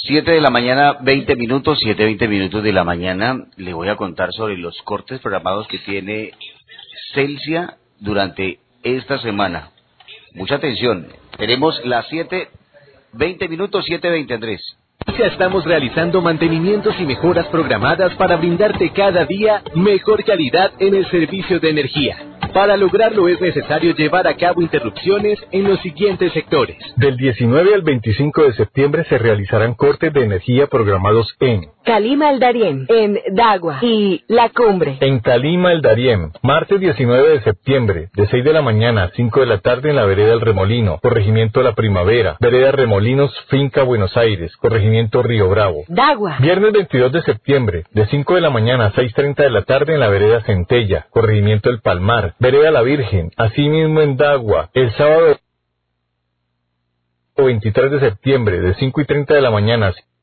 7 de la mañana, 20 minutos, 7:20 de la mañana. Le voy a contar sobre los cortes programados que tiene Celsia durante esta semana. Mucha atención. Tenemos las 7:20 minutos, 7:20, Andrés. Ya estamos realizando mantenimientos y mejoras programadas para brindarte cada día mejor calidad en el servicio de energía. Para lograrlo es necesario llevar a cabo interrupciones en los siguientes sectores. Del 19 al 25 de septiembre se realizarán cortes de energía programados en Calima El Darién, en Dagua y La Cumbre. En Calima El Darién, martes 19 de septiembre, de 6 de la mañana a 5 de la tarde en la vereda El Remolino, corregimiento La Primavera, vereda Remolinos, finca Buenos Aires, corregimiento Río Bravo. Dagua. Viernes 22 de septiembre, de 5 de la mañana a 6:30 de la tarde en la vereda Centella, corregimiento El Palmar, vereda La Virgen, asimismo en Dagua. El sábado 23 de septiembre, de 5:30 de la mañana